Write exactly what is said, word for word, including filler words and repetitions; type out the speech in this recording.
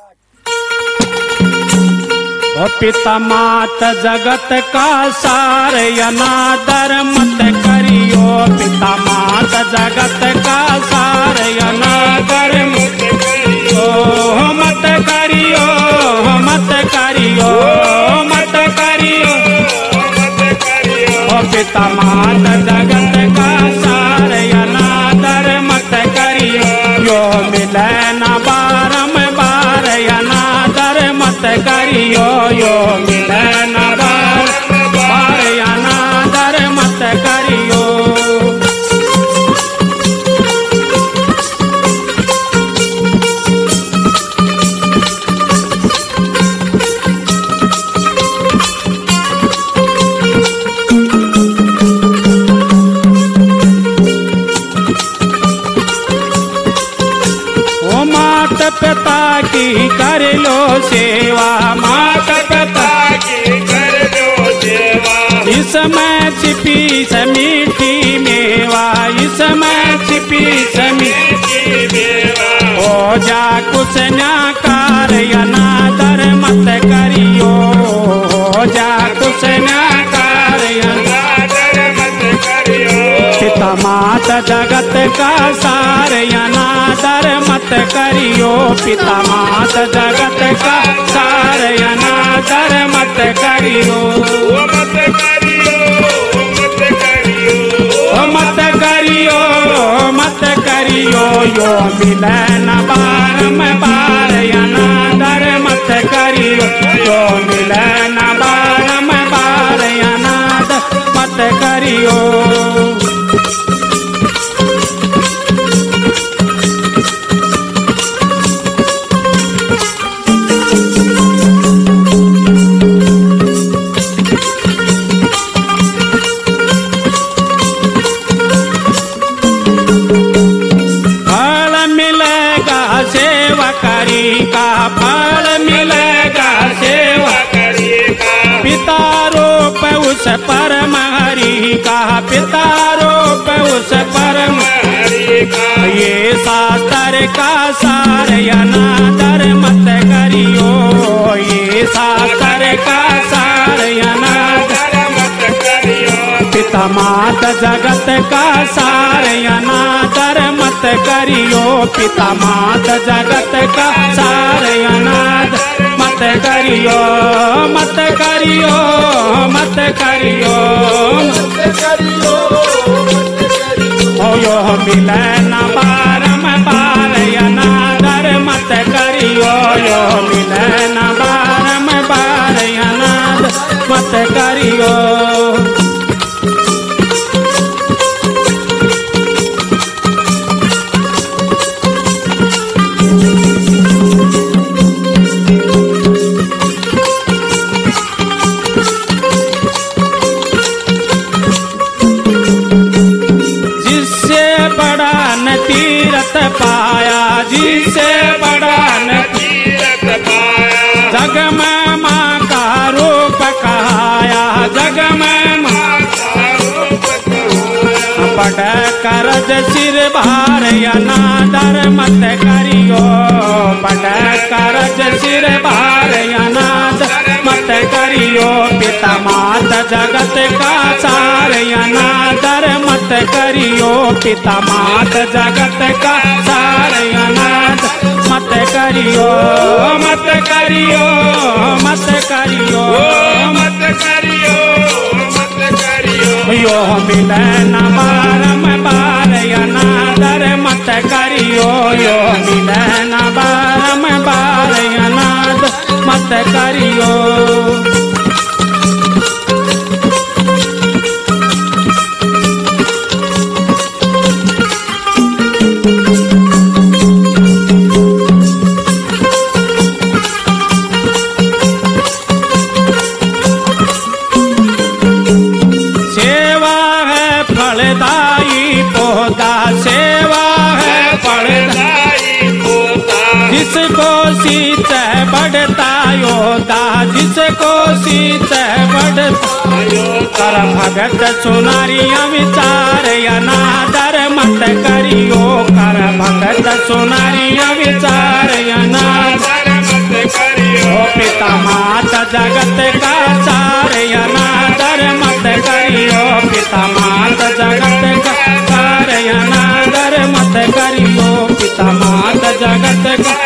ओ पिता मात जगत का सार अनादर मत करियो, पिता मात जगत का सार अनादर मत करियो, मत करियो, मत करियो, मत करियो, ओ पिता मात जगत का सार अनादर मत करियो, यो मिले न बारम बार अनादर मत करियो, यो मिले न बार बार अनादर मत करियो। पिता की कर लो सेवा, मात पिता की कर लो सेवा, इसमें छिपी से मीठी मेवा, इसमें छिपी से मीठी मेवा, हो जा कुछ न्याकार अनादर मत करियो, हो जा कुछ न्याकार अनादर मत करियो, पिता मात जगत का सार अनादर मत करियो, पिता मात जगत का सार अनादर मत करियो, मत करियो, मत करियो, मत करियो, मत करियो, यो मिले न बारम बार अनादर मत करियो, यो मिले न बारम बार अनादर मत करियो। का फल मिलेगा सेवा करी का, पिता रूप उस परम हरि का, पिता रूप उस परम हरि का, ये शास्त्र का सार अनादर मत करियो, ये शास्त्र का सार अनादर मत करियो, पिता मात जगत का सार अनादर मत करियो, पिता मात जगत का सार अनादर मत करियो, मत करियो, मत करियो, मत करियो, ओ यो मिले न बारम बार अनादर मत करियो, यो मिले न बारम बार अनादर मत करियो। तीरथ पाया, जिसे बड़ा न तीरथ पाया, जग में माँ का रूप कहाया, जग में माँ का रूप कहाया, बड़ करज सिर भार अनादर मत करियो, बड़ करज सिर भार अनादर मत करियो, पिता मात जगत का सार अनादर मत करियो, पिता मात जगत का सार अनादर मत करियो, मत करियो, मत करियो, मत करियो, मत करियो, यो मिले न बारम बार अनादर मत करियो, यो मिले न बारम बार अनादर मत करियो। सेवा है फलदायी पौधा, सेवा है फलदायी पौधा, जिसको सींच बढ़ता योदा, जिसको सींच बढ़ता योदा, कर भगत सुनारिया विचार अनादर मत करियो, कर भगत सुनारिया विचार अनादर जगत का